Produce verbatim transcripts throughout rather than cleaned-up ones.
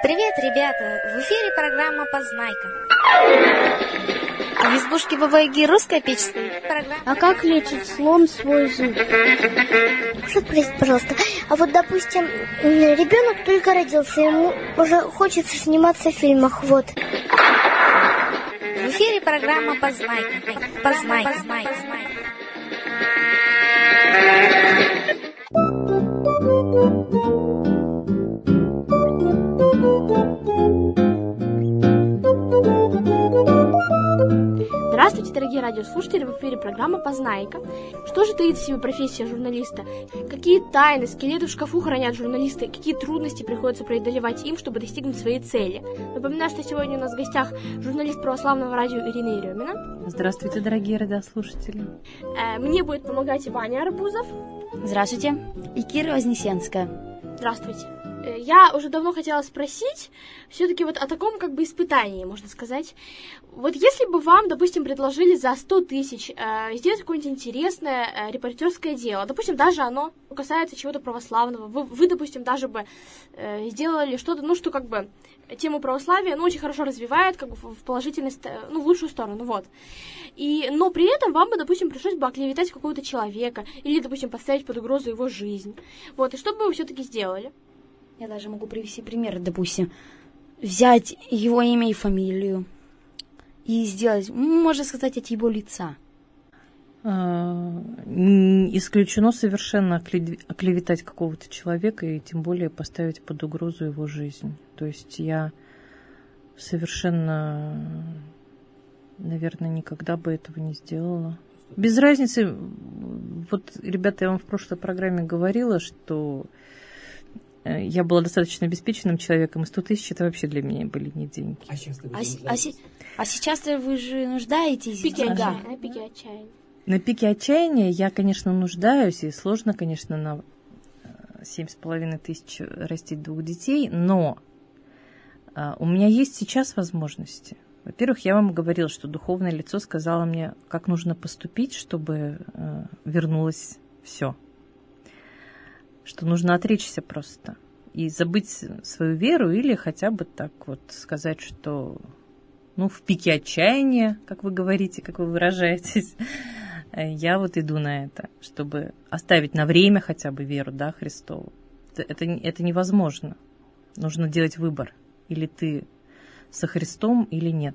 Привет, ребята! В эфире программа «Познайка». В избушке Бабы-Яги русская печь стоит. Программа... А как лечит слон свой зуб? Можно спросить, пожалуйста, а вот, допустим, ребенок только родился, ему уже хочется сниматься в фильмах, вот. В эфире программа «Познайка». Познай, познай, познай. Здравствуйте, дорогие радиослушатели, в эфире программа «Познайка». Что же таит в себе профессия журналиста? Какие тайны, скелеты в шкафу хранят журналисты? Какие трудности приходится преодолевать им, чтобы достигнуть своей цели? Напоминаю, что сегодня у нас в гостях журналист православного радио Ирина Еремина. Здравствуйте, дорогие радиослушатели. Мне будет помогать и Ваня Арбузов. Здравствуйте. И Кира Вознесенская. Здравствуйте. Я уже давно хотела спросить все-таки вот о таком как бы испытании, можно сказать. Вот если бы вам, допустим, предложили за сто тысяч э, сделать какое-нибудь интересное э, репортерское дело, допустим, даже оно касается чего-то православного, вы, вы допустим, даже бы э, сделали что-то, ну, что как бы тему православия, ну, очень хорошо развивает, как бы в положительность, ну, в лучшую сторону, вот. И, но при этом вам бы, допустим, пришлось бы оклеветать какого-то человека или, допустим, поставить под угрозу его жизнь. Вот, и что бы вы все-таки сделали? Я даже могу привести пример, допустим, взять его имя и фамилию и сделать, можно сказать, от его лица. Исключено совершенно оклеветать какого-то человека и тем более поставить под угрозу его жизнь. То есть я совершенно, наверное, никогда бы этого не сделала. Без разницы, вот, ребята, я вам в прошлой программе говорила, что я была достаточно обеспеченным человеком, и сто тысяч это вообще для меня были не деньги. А, а, а, а сейчас-то вы же нуждаетесь? Пике да. На пике отчаяния. На пике отчаяния я, конечно, нуждаюсь, и сложно, конечно, на семь с половиной тысяч растить двух детей, но у меня есть сейчас возможности. Во-первых, я вам говорила, что духовное лицо сказало мне, как нужно поступить, чтобы вернулось все. Что нужно отречься просто и забыть свою веру или хотя бы так вот сказать, что ну, в пике отчаяния, как вы говорите, как вы выражаетесь, я вот иду на это, чтобы оставить на время хотя бы веру, да, Христову. Это, это, это невозможно. Нужно делать выбор. Или ты со Христом, или нет.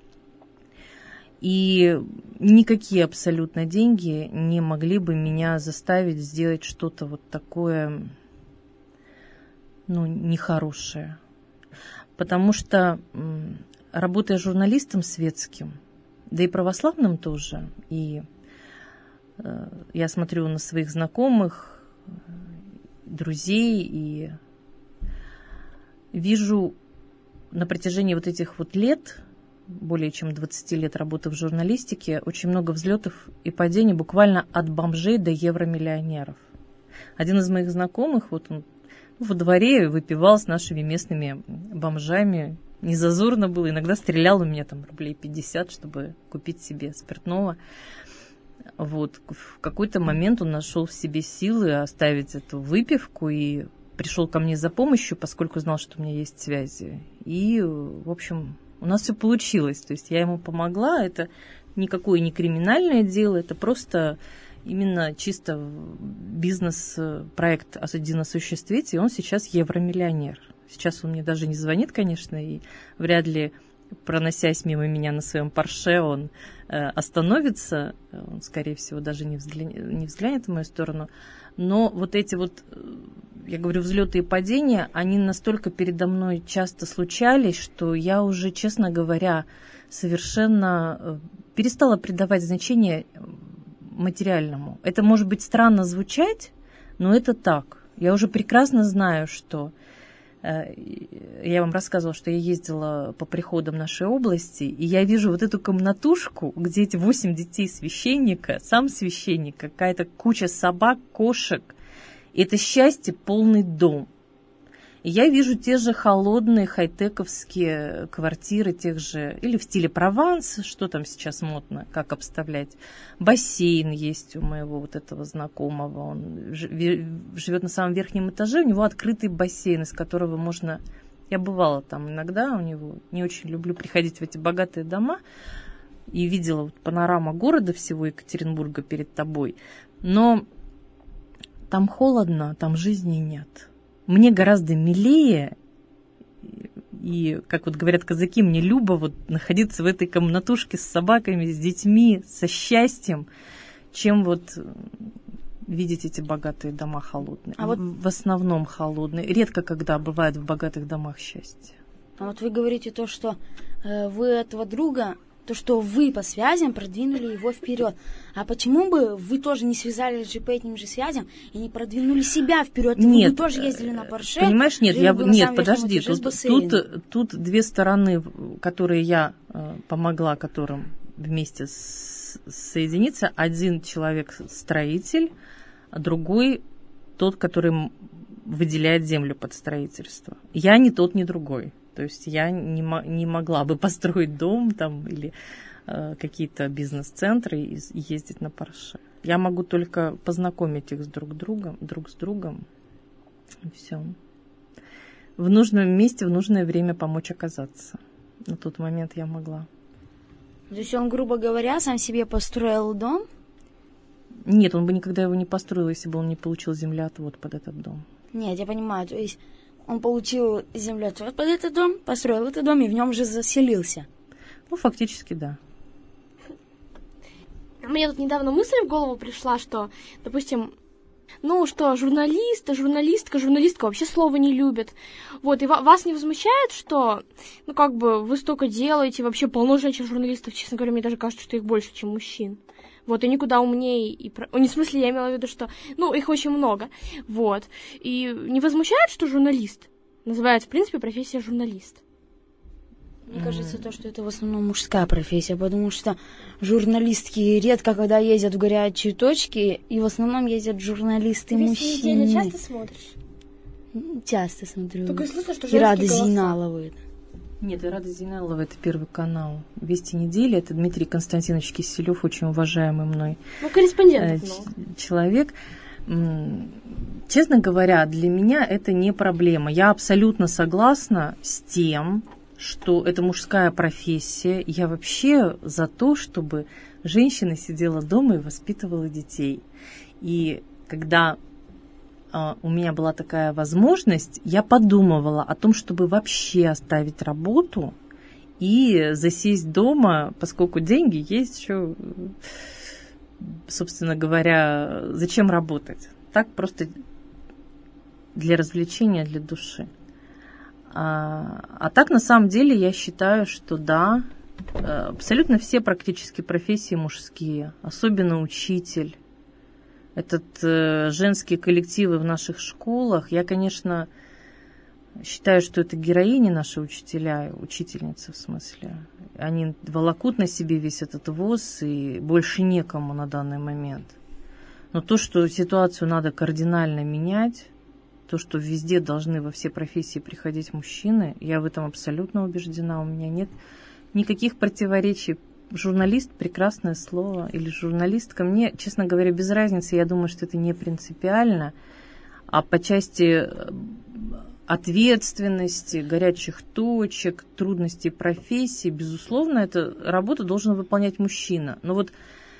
И никакие абсолютно деньги не могли бы меня заставить сделать что-то вот такое, ну, нехорошее. Потому что, работая журналистом светским, да и православным тоже, и э, я смотрю на своих знакомых, друзей, и вижу на протяжении вот этих вот лет, более чем двадцать лет работы в журналистике, очень много взлетов и падений буквально от бомжей до евромиллионеров. Один из моих знакомых, вот он во дворе выпивал с нашими местными бомжами, незазорно было, иногда стрелял у меня там рублей пятьдесят, чтобы купить себе спиртного. Вот. В какой-то момент он нашел в себе силы оставить эту выпивку и пришел ко мне за помощью, поскольку знал, что у меня есть связи. И, в общем, у нас все получилось. То есть я ему помогла. Это никакое не криминальное дело, это просто именно чисто бизнес-проект один осуществить. И он сейчас евромиллионер. Сейчас он мне даже не звонит, конечно, и вряд ли, проносясь мимо меня на своем Порше, он э, остановится. Он, скорее всего, даже не взглянет, не взглянет в мою сторону. Но вот эти вот, я говорю, взлеты и падения, они настолько передо мной часто случались, что я уже, честно говоря, совершенно перестала придавать значение материальному. Это может быть странно звучать, но это так. Я уже прекрасно знаю, что... Я вам рассказывала, что я ездила по приходам нашей области, и я вижу вот эту комнатушку, где эти восемь детей священника, сам священник, какая-то куча собак, кошек. И это счастье, полный дом. И я вижу те же холодные хай-тековские квартиры, тех же, или в стиле Прованс, что там сейчас модно, как обставлять. Бассейн есть у моего вот этого знакомого, он живет на самом верхнем этаже, у него открытый бассейн, из которого можно Я бывала там иногда у него, не очень люблю приходить в эти богатые дома, и видела вот панорама города всего Екатеринбурга перед тобой, но там холодно, там жизни нет. Мне гораздо милее, и, как вот говорят казаки, мне любо вот находиться в этой комнатушке с собаками, с детьми, со счастьем, чем вот видеть эти богатые дома холодные. А вот в основном холодные. Редко когда бывает в богатых домах счастье. А вот вы говорите то, что э, вы этого друга, то, что вы по связям продвинули его вперед. А почему бы вы тоже не связались же по этим же связям и не продвинули себя вперед? Нет, вы тоже ездили на Порше. Понимаешь, нет, я, нет, подожди, тут, тут, тут две стороны, которые я э, помогла, которым вместе с, соединиться. Один человек строитель, а другой тот, который выделяет землю под строительство. Я ни тот, ни другой. То есть я не, не могла бы построить дом там, или э, какие-то бизнес-центры и, и ездить на Порше. Я могу только познакомить их с друг другом, друг с другом. И все. В нужном месте, в нужное время помочь оказаться. На тот момент я могла. То есть он, грубо говоря, сам себе построил дом? Нет, он бы никогда его не построил, если бы он не получил землеотвод под этот дом. Нет, я понимаю, то есть он получил землеотвод под этот дом, построил этот дом и в нем же заселился. Ну, фактически, да. Мне тут недавно мысль в голову пришла, что, допустим, ну, что журналист, журналистка, журналистка вообще слова не любят. Вот, и вас не возмущает, что, ну, как бы, вы столько делаете, вообще полно женщин-журналистов, честно говоря, мне даже кажется, что их больше, чем мужчин. Вот, и никуда умнее, и... Не в смысле, я имела в виду, что... Ну, их очень много. Вот. И не возмущает, что журналист называется, в принципе, профессия журналист? Мне кажется, то, что это в основном мужская профессия, потому что журналистки редко когда ездят в горячие точки, и в основном ездят журналисты-мужчины. Ты часто смотришь? Часто смотрю. Только слышно, что и Рада Зейналова. Нет, Рада Зейналова — это Первый канал. «Вести недели» — это Дмитрий Константинович Киселев, очень уважаемый мной ну, корреспондент, э, человек. Честно говоря, для меня это не проблема. Я абсолютно согласна с тем, что это мужская профессия. Я вообще за то, чтобы женщина сидела дома и воспитывала детей. И когда у меня была такая возможность, я подумывала о том, чтобы вообще оставить работу и засесть дома, поскольку деньги есть еще, собственно говоря, зачем работать? Так просто для развлечения, для души. А, а так, на самом деле, я считаю, что да, абсолютно все практически профессии мужские, особенно учитель. Этот э, женские коллективы в наших школах, я, конечно, считаю, что это героини наши учителя, учительницы в смысле. Они волокут на себе весь этот воз, и больше некому на данный момент. Но то, что ситуацию надо кардинально менять, то, что везде должны во все профессии приходить мужчины, я в этом абсолютно убеждена. У меня нет никаких противоречий. Журналист – прекрасное слово, или журналистка. Мне, честно говоря, без разницы, я думаю, что это не принципиально. А по части ответственности, горячих точек, трудностей профессии, безусловно, эту работу должен выполнять мужчина. Но вот,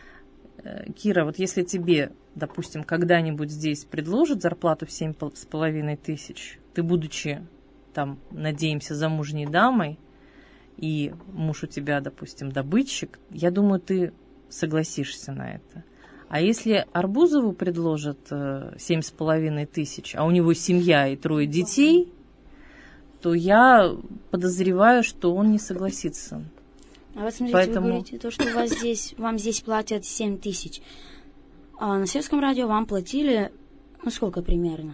Кира, вот если тебе, допустим, когда-нибудь здесь предложат зарплату в семь с половиной тысяч, ты, будучи, там, надеемся, замужней дамой, и муж у тебя, допустим, добытчик, я думаю, ты согласишься на это. А если Арбузову предложат семь с половиной тысяч, а у него семья и трое детей, то я подозреваю, что он не согласится. А вот смотрите, Поэтому... вы говорите, то, что у вас здесь, вам здесь платят семь тысяч, а на сельском радио вам платили, ну, сколько примерно?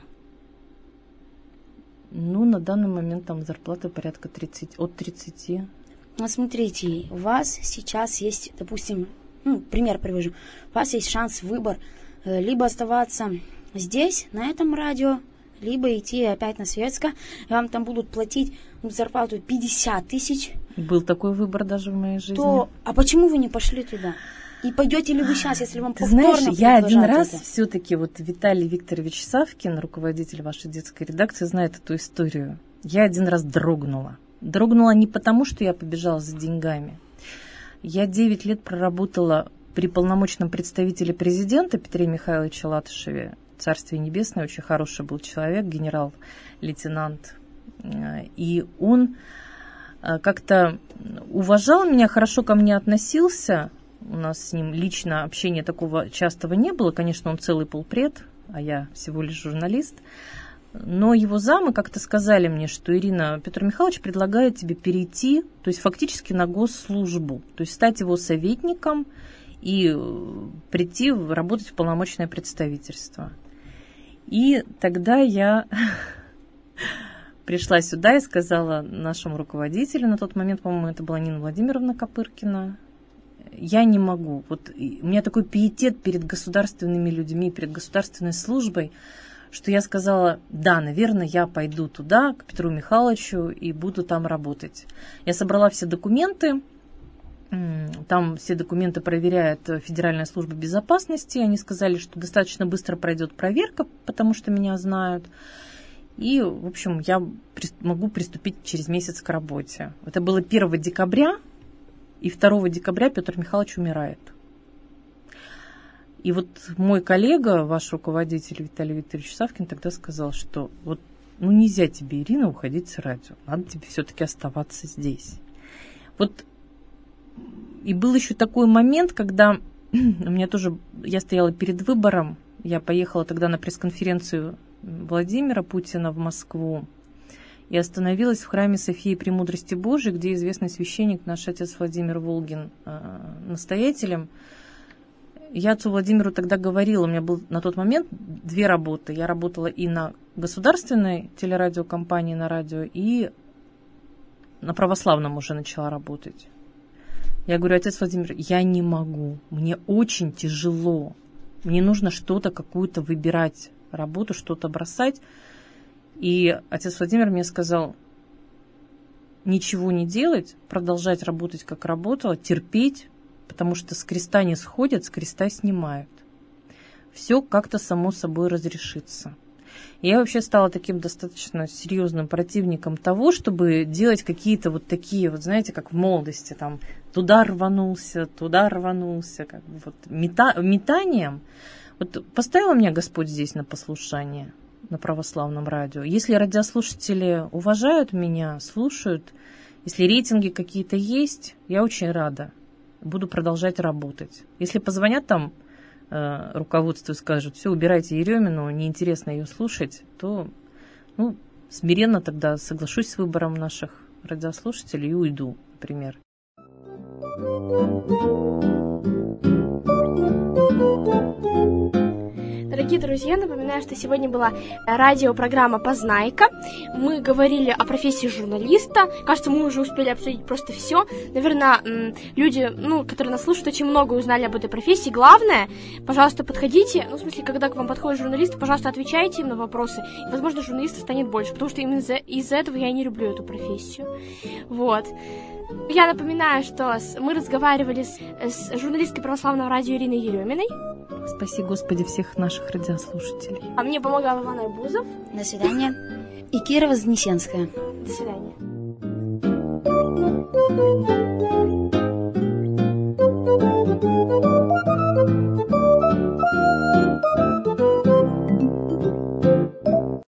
Ну, на данный момент там зарплата порядка тридцать, от тридцати. Вот смотрите, у вас сейчас есть, допустим, ну, пример привожу, у вас есть шанс, выбор, либо оставаться здесь, на этом радио, либо идти опять на светское, и вам там будут платить ну, зарплату пятьдесят тысяч. Был такой выбор даже в моей жизни. То, а почему вы не пошли туда? И пойдете ли вы сейчас, если вам Ты повторно знаешь, я один раз это? все-таки, вот Виталий Викторович Савкин, руководитель вашей детской редакции, знает эту историю. я один раз дрогнула. Дрогнула не потому, что я побежала за деньгами. Я девять лет проработала при полномочном представителе президента Петре Михайловиче Латышеве. Царствие небесное, очень хороший был человек, генерал-лейтенант. И он как-то уважал меня, хорошо ко мне относился. У нас с ним лично общения такого частого не было. Конечно, он целый полпред, а я всего лишь журналист. Но его замы как-то сказали мне, что Ирина, Петр Михайлович предлагает тебе перейти, то есть фактически на госслужбу, то есть стать его советником и прийти работать в полномочное представительство. И тогда я пришла сюда и сказала нашему руководителю, на тот момент, по-моему, это была Нина Владимировна Копыркина, я не могу. Вот у меня такой пиетет перед государственными людьми, перед государственной службой, что я сказала, да, наверное, я пойду туда, к Петру Михайловичу, и буду там работать. Я собрала все документы, там все документы проверяет Федеральная служба безопасности, они сказали, что достаточно быстро пройдет проверка, потому что меня знают, и, в общем, я могу приступить через месяц к работе. Это было первого декабря, и второго декабря Петр Михайлович умирает. И вот мой коллега, ваш руководитель Виталий Викторович Савкин, тогда сказал, что вот ну нельзя тебе, Ирина, уходить с радио, надо тебе все-таки оставаться здесь. Вот и был еще такой момент, когда у меня тоже, я стояла перед выбором, я поехала тогда на пресс-конференцию Владимира Путина в Москву и остановилась в храме Софии Премудрости Божией, где известный священник, наш отец Владимир Волгин, настоятелем. Я отцу Владимиру тогда говорила, у меня был на тот момент две работы. Я работала и на государственной телерадиокомпании на радио, и на православном уже начала работать. Я говорю, отец Владимир, я не могу, мне очень тяжело. Мне нужно что-то, какую-то выбирать работу, что-то бросать. И отец Владимир мне сказал, ничего не делать, продолжать работать, как работала, терпеть, потому что с креста не сходят, с креста снимают. Все как-то само собой разрешится. Я вообще стала таким достаточно серьезным противником того, чтобы делать какие-то вот такие, вот знаете, как в молодости, там, туда рванулся, туда рванулся, как бы вот мета, метанием. Вот поставил меня Господь здесь на послушание, на православном радио. Если радиослушатели уважают меня, слушают, если рейтинги какие-то есть, я очень рада. Буду продолжать работать. Если позвонят там э, руководству и скажут, все, убирайте Еремину, неинтересно ее слушать, то ну, смиренно тогда соглашусь с выбором наших радиослушателей и уйду, например. Дорогие друзья, напоминаю, что сегодня была радиопрограмма «Познайка». Мы говорили о профессии журналиста. Кажется, мы уже успели обсудить просто все. Наверное, люди, ну, которые нас слушают, очень много узнали об этой профессии. Главное, пожалуйста, подходите. Ну, в смысле, когда к вам подходят журналисты, пожалуйста, отвечайте им на вопросы. И, возможно, журналистов станет больше, потому что именно из-за, из-за этого я не люблю эту профессию. Вот. Я напоминаю, что мы разговаривали с, с журналисткой православного радио Ириной Ереминой. Спаси, Господи, всех наших радиослушателей. А мне помогал Иван Арбузов. До свидания. И Кира Вознесенская. До свидания.